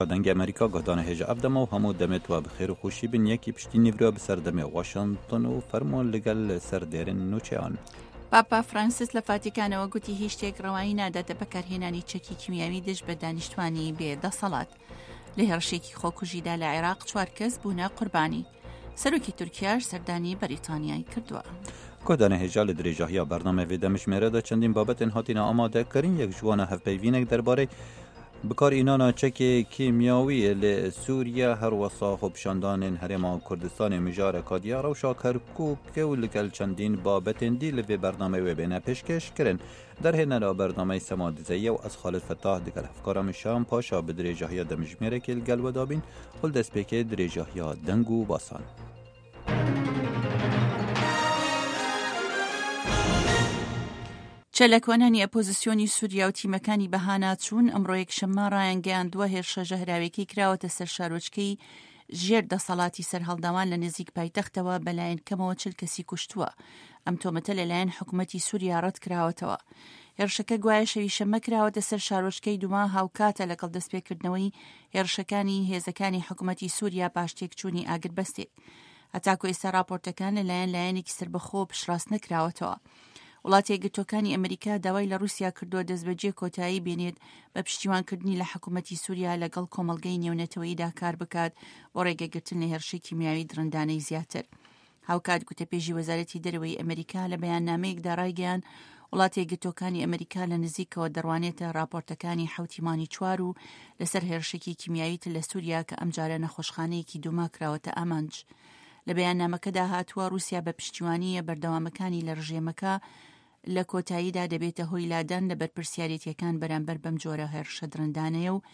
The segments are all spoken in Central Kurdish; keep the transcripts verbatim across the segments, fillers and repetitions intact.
دنگ امریکا گهدان هجا افدما و همو دمت و بخیر و خوشی بن یکی پشتی نیورا بسر دم واشنطن و فرمون لگل سر دیرن نوچه آن. پاپا فرانسیس لە فاتیکانەوە گوتی هیچ شتێک ڕەوایی ناداتە بەکارهێنانی چەکی کیمیاوی دژ بە دانیشتوانی بێدەسەڵات. لە هێرشێکی خۆکوژیدا لە عێراق چوار کەس بوونە قوربانی. سەرۆکی تورکیاش سەردانی بەریتانیای کردووە. گهدان هجا لە درێژاهیا بەرنامە وێ دەمژمێرەدا چەندین بابەتên هاتینە ئامادەکردن یەک جوانە هەفپەیوینێک دەربارەی بکارهێنانا چەکê کیمیاوی لە سووریا هەروەسا خۆپیشاندانên هەرێما کوردستانê mijara diya rewşa Kerkûkê û li gel çendîn babetên dî li vê bernameyê wê bêne pêşkêş kirin. Derhênera bernameyê Sema Dizeyê û ez Xalid Fettah digel hevkara min Şam paşa bi dirêjahiya demijmêrekê li gel we dabîn û li destpêkê dirêjahiya deng û basan. چەلەکوانانی ئەپۆزیسیۆنی سووریا و تیمەکانی بەهانا چوون ئەمڕۆ یەکشەممە ڕایانگەیاندووە هێرشە ژەهراوێکی کراوەتە سەر شارۆچکەی ژێر دەسەڵاتی سەرهەڵداوان لە نزیک پایتەختەوە بەلایەن کەمەوە چل کەسی کوشتووە. ئەم تۆمەتە لەلایەن حکوومەتی سووریا ڕەت کراوەتەوە. هێرشەکە گوایە شەوی شەممە کراوەتە سەر شارۆچکەی دوما هاوکاتە لەگەڵ دەستپێکردنەوەی هێرشەکانی هێزەکانی حکوومەتی سووریا پاشتێک چوونی ئاگربەستێ. هەتاکو ئێستا راپۆرتەکان لەلایەن لایەنێکی سربەخۆ پشڕاست نەکراوەتەوە. وڵاتی یەکگرتووەکانی ئەمریکا داوای لە رووسیا کردووە دەستبەجێ کۆتایی بێنێت بە پشتیوانکردنی لە حکوومەتی سووریا لەگەڵ کۆمەڵگەی نێونەتەوەییدا کار بکات بۆ ڕێگەگرتن لە هێرشی کیمیاوی درەندانەی زیاتر. هاوکات گوتەپێژی وەزارەتی دەرەوەی ئەمریکا لە بەیاننامەیەکدا ڕایگەیاند وڵاتی یەکگرتووەکانی ئەمریکا لە نزیکەوە دەڕوانێتە راپۆرتەکانی حوتیمانی چوار و لەسەر هێرشێکی کیمیاویت لە سووریا کە ئەمجارە نەخۆشخانەیەکی دوما کراوەتە ئامانج. لە بەیاننامەکەدا هاتووە رووسیا بە پشتیوانیە بەردەوامەکانی لە ڕژێمەکە لە کۆتاییدا دەبێتە هۆی لادەن لە بەرپرسیارەتیەکان بەرامبەر بەم جۆرە هێرشە درەندانەیە و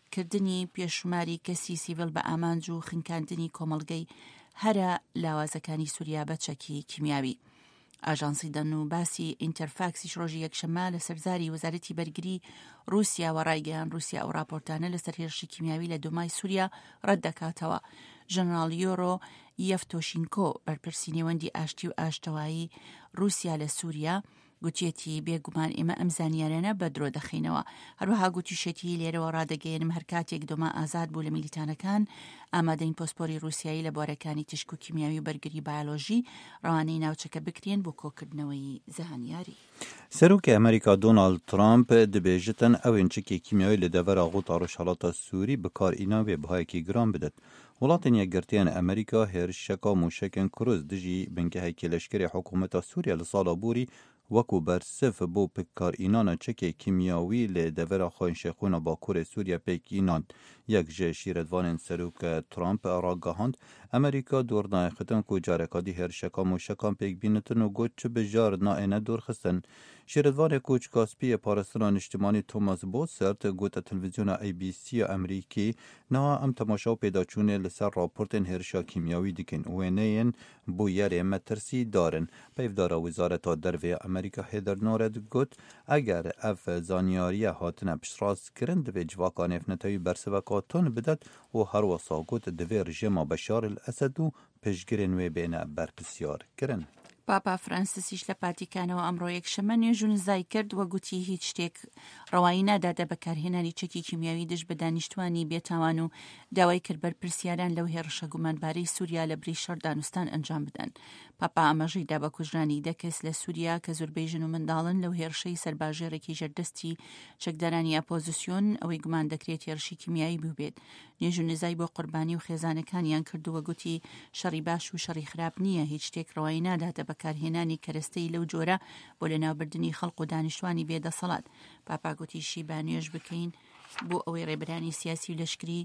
کردنی پێشماری کەسی سیڤل بە ئامانج و خنکاندنی کۆمەڵگەی هەرە لاوازەکانی سووریا بە چەکی کیمیاوی. ئاژانسی دەن و باسی ئینتەرفاکسیش ڕۆژی یەکشەممە لە سەرزاری وەزارەتی بەرگری رووسیا و ڕایگەیان رووسیا ئەو راپۆرتانە لەسەر هێرشی کیمیاوی لە دومای سووریا ڕەت دەکاتەوە. ژەنەڕاڵ یۆرۆ یەفتۆشینکۆ بەرپرسی نێوەندی ئاشتی و ئاشتەوایی رووسیا لە سووریا گوتیەتی بێگومان ئێمە ئەم زانیارانە بە درۆ دەخینەوە. هەروەها گوتیشەتی لێرەوە ڕادەگەیەنم هەر کاتێک دۆما ئازاد بوو لە میلیتانەکان ئامادەین پۆسپۆری رووسیایی لە بۆرەکانی تشک و کیمیاوی و بەرگری بایۆلۆژی ڕەوانەی ناوچەکە بکرێن بۆ کۆکردنەوەی زانیاری. سەرۆکی ئەمریکا دۆناڵد ترامپ دەبێژتن ئەوێن چەکی کیمیاوی لە دەڤەرا غوتا ڕۆژهەڵاتە سووری بەکارهێنا وێ بەهایەکی گران بدات. وڵاتên یەکگرتیان ئەمریکا هێرشەکە موشکên کروز dijî bingehekî leşkerê hikûmeta Sûriya li sala borî wekû bersif bû pikarînana çekê kîmyawî lê devera xweşexûna Bakurê Sûriya pêkînan. Yek ji şîretvanên serok Trump ragihand Amerîka dûrnaxistin ku carekadî hêrşeka mûşekan pêkbînitin û got çi bijar naêne dûrxistin. Şîretvanê Koç Kaspiyê Parastina Niştimanî Thomas Bossert gote televîzyona A B C ya Amerîkî niha em temaşa û pêdaçûnê li ser raportên hêrşa kîmyawî dikin. Wêneyên bû yerê me tirsî darin. Peyvdara Wizareta Dervê Amerîka Heather Nauert got eger ev zanyariye hatine piştrast-kirin divê civaka nêfnetewî bersiveka ton bidet û herwesa got divê rejima Beşar el-Esed û piştgirên wê bêne berpisyarkirin. پاپا فرانسیسیش لە پاتیکانەوە ئەمڕۆ یەکشەممە نوێژ و نزای کرد وە گوتی هیچ شتێک ڕەوایی ناداتە بەکارهێنانی چەکی کیمیاوی دژ بە دانیشتوانی بێتاوان و داوای کرد بەرپرسیاران لەو هێرشە گومانبارەی سووریا لە بری شەڕ دانوستان ئەنجام بدەن. پاپا ئەمەژەیدا بە کوژرانی دەکەس لە سووریا کە زۆربەی ژن و منداڵن لەو هێرشەی سەرباژێڕێکی ژەردەستی چەکدارانی ئاپۆزیسیۆن ئەوەی گومان دەکرێت هێرشی کیمیایی بووبێت. نوێژ و نزای بۆ قوربانی و خێزانەکانیان کردووە گوتی شەڕی باش و شەڕی خراپ نییە، هیچ شتێک ڕەوایی ناداتە بەکارهێنانی کەرەستەی لەو جۆرە بۆ لەناوبردننی خەڵق و دانیشتوانی بێدەسەڵات. پاپا گوتیشی با نوێژ بکەین بۆ ئەوەی ڕێبرانی سیاسی و لەشکری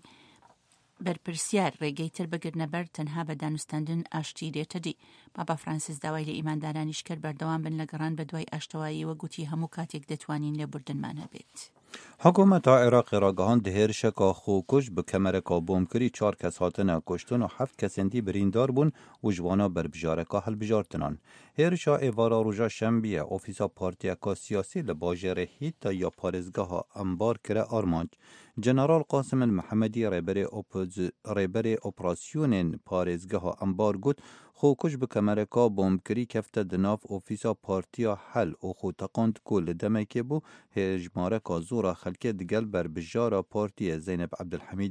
بەرپرسیار ڕێگەی تر بگرنەبەر تەنها بە دانوستاندن ئاشتی دێتە دی. پاپا فرانسیس داوای لە ئیماندارانیش کرد بەردەوام بن لە گەڕان بە دوای ئاشتەواییەوە گوتی هەموو کاتێک دەتوانین لێ بردنمان هەبێت. حکوومەتا عێراقی ڕاگەهاند هێرشەکە خۆکوژ بە کەمەرەکە بۆمکردی چوار کەس هاتنە کوشتن و هەفت کەسێندی بریندار بوون و ژوانە بەربژارەکە هەڵبژارتنان. هێرشا ئێڤارا ڕۆژا شەمبیە ئۆفیسا پارتیەکا سیاسی لە باژێرە هیتا یا پارێزگەها ئەمبار کرە ئارمانج. جنرال قاسم المحەمەدی ڕێبەرێ ئۆپراسیۆنên پارێزگەها ئەمبار گوت خۆکوژ bi kemereka bombkirî kefte di nav ofîsa Partiya Hel û xwe teqand ku li demekê bû hejmareka zora xelkê digel berbijara Partiyê Zeynep Ebdilhemîd